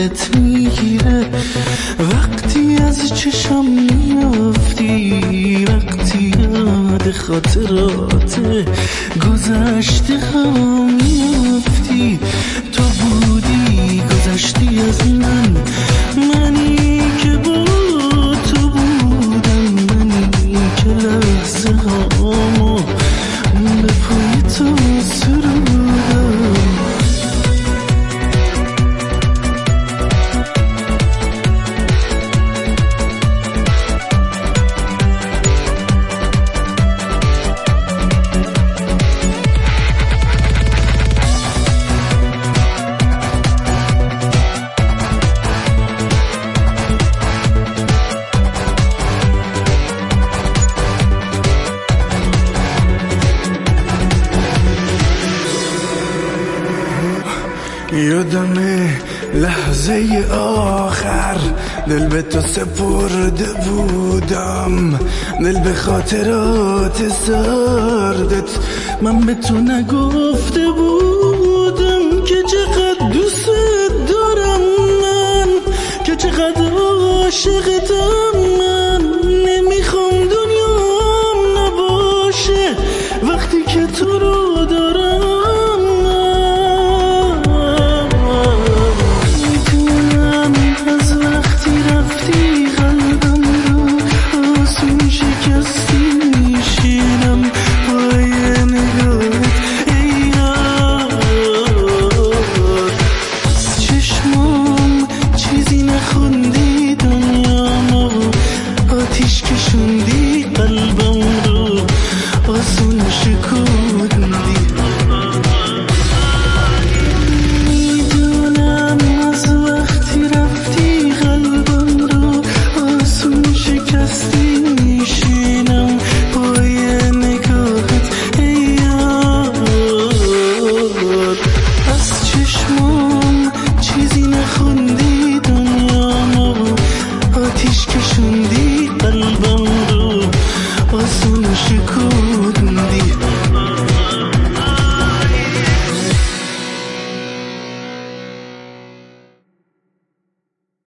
دلت میگیره وقتی از چشم میافتی، وقتی یاد خاطرات گذشته هم میافتی. تو بودی گذشتی از من، منی که با تو بودم، منی که لحظه هامو به پای تو سرودم. یادمه لحظه آخر دل به تو سپرده بودم، دل به خاطرات سردت من به تو نگفته بودم که چقدر دوست دارم من، که چقدر عاشق